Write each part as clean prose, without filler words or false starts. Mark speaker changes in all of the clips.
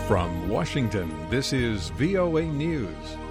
Speaker 1: From Washington, this is VOA News.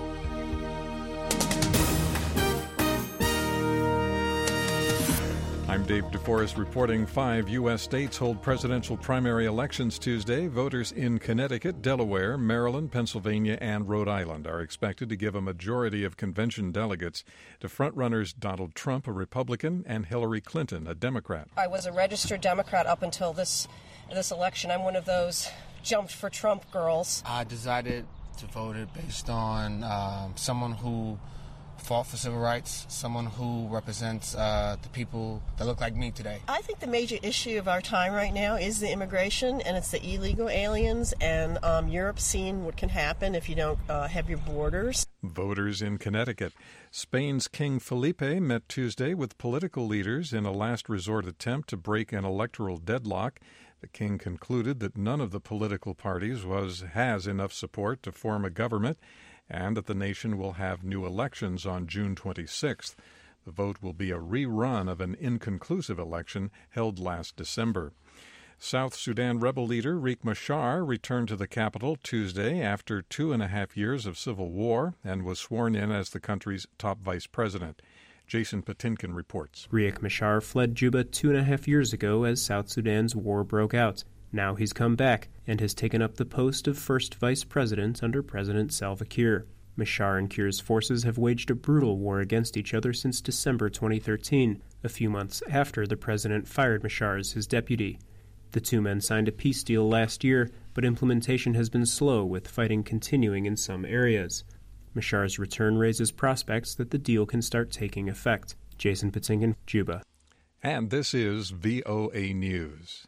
Speaker 1: I'm Dave DeForest reporting 5 U.S. states hold presidential primary elections Tuesday. Voters in Connecticut, Delaware, Maryland, Pennsylvania, and Rhode Island are expected to give a majority of convention delegates to frontrunners Donald Trump, a Republican, and Hillary Clinton, a Democrat.
Speaker 2: I was a registered Democrat up until this election. I'm one of those jumped for Trump girls.
Speaker 3: I decided to vote it based on someone who fought for civil rights, someone who represents the people that look like me today.
Speaker 2: I think the major issue of our time right now is the immigration, and it's the illegal aliens, and Europe's seeing what can happen if you don't have your borders.
Speaker 1: Voters in Connecticut. Spain's King Felipe met Tuesday with political leaders in a last resort attempt to break an electoral deadlock. The king concluded that none of the political parties has enough support to form a government, and that the nation will have new elections on June 26th. The vote will be a rerun of an inconclusive election held last December. South Sudan rebel leader Riek Machar returned to the capital Tuesday after 2.5 years of civil war and was sworn in as the country's top vice president. Jason Patinkin reports.
Speaker 4: Riek Machar fled Juba 2.5 years ago as South Sudan's war broke out. Now he's come back and has taken up the post of first vice president under President Salva Kiir. Machar and Kiir's forces have waged a brutal war against each other since December 2013, a few months after the president fired Machar as his deputy. The two men signed a peace deal last year, but implementation has been slow, with fighting continuing in some areas. Machar's return raises prospects that the deal can start taking effect. Jason Patinkin, Juba.
Speaker 1: And this is VOA News.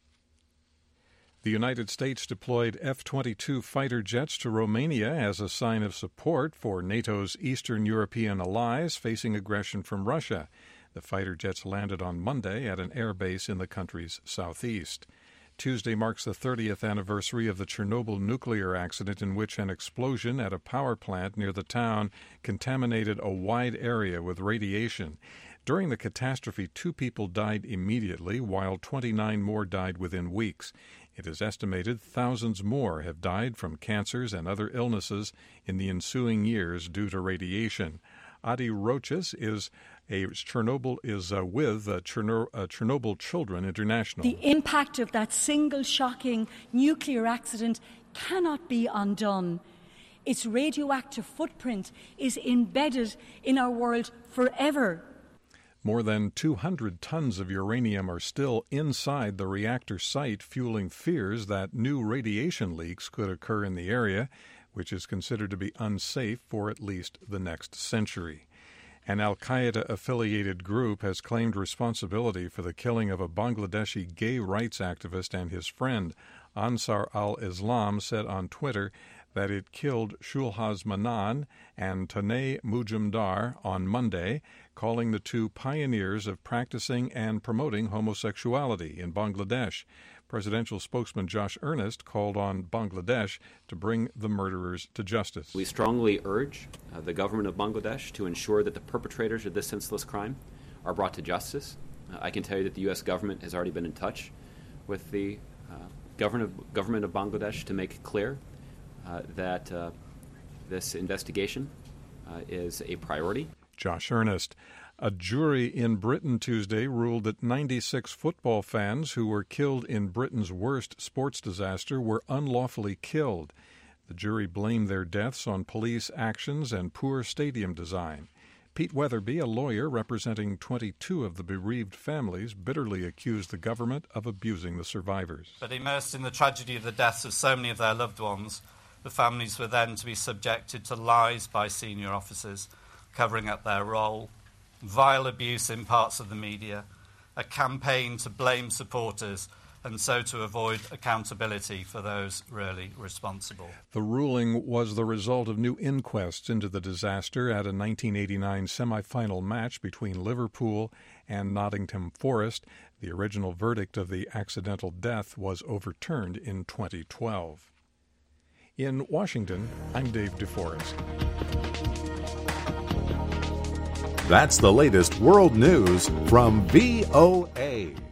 Speaker 1: The United States deployed F-22 fighter jets to Romania as a sign of support for NATO's Eastern European allies facing aggression from Russia. The fighter jets landed on Monday at an air base in the country's southeast. Tuesday marks the 30th anniversary of the Chernobyl nuclear accident in which an explosion at a power plant near the town contaminated a wide area with radiation. During the catastrophe, 2 people died immediately, while 29 more died within weeks. It is estimated thousands more have died from cancers and other illnesses in the ensuing years due to radiation. Adi Roches is with Chernobyl Children International.
Speaker 5: The impact of that single shocking nuclear accident cannot be undone. Its radioactive footprint is embedded in our world forever.
Speaker 1: More than 200 tons of uranium are still inside the reactor site, fueling fears that new radiation leaks could occur in the area, which is considered to be unsafe for at least the next century. An al-Qaeda-affiliated group has claimed responsibility for the killing of a Bangladeshi gay rights activist and his friend. Ansar al-Islam said on Twitter that it killed Shulhaz Manan and Tanay Mujumdar on Monday, calling the two pioneers of practicing and promoting homosexuality in Bangladesh. Presidential spokesman Josh Earnest called on Bangladesh to bring the murderers to justice.
Speaker 6: We strongly urge the government of Bangladesh to ensure that the perpetrators of this senseless crime are brought to justice. I can tell you that the U.S. government has already been in touch with the government of Bangladesh to make it clear that this investigation is a priority.
Speaker 1: Josh Earnest. A jury in Britain Tuesday ruled that 96 football fans who were killed in Britain's worst sports disaster were unlawfully killed. The jury blamed their deaths on police actions and poor stadium design. Pete Weatherby, a lawyer representing 22 of the bereaved families, bitterly accused the government of abusing the survivors.
Speaker 7: But immersed in the tragedy of the deaths of so many of their loved ones, the families were then to be subjected to lies by senior officers covering up their role, vile abuse in parts of the media, a campaign to blame supporters, and so to avoid accountability for those really responsible.
Speaker 1: The ruling was the result of new inquests into the disaster at a 1989 semi-final match between Liverpool and Nottingham Forest. The original verdict of the accidental death was overturned in 2012. In Washington, I'm Dave DeForest.
Speaker 8: That's the latest world news from VOA.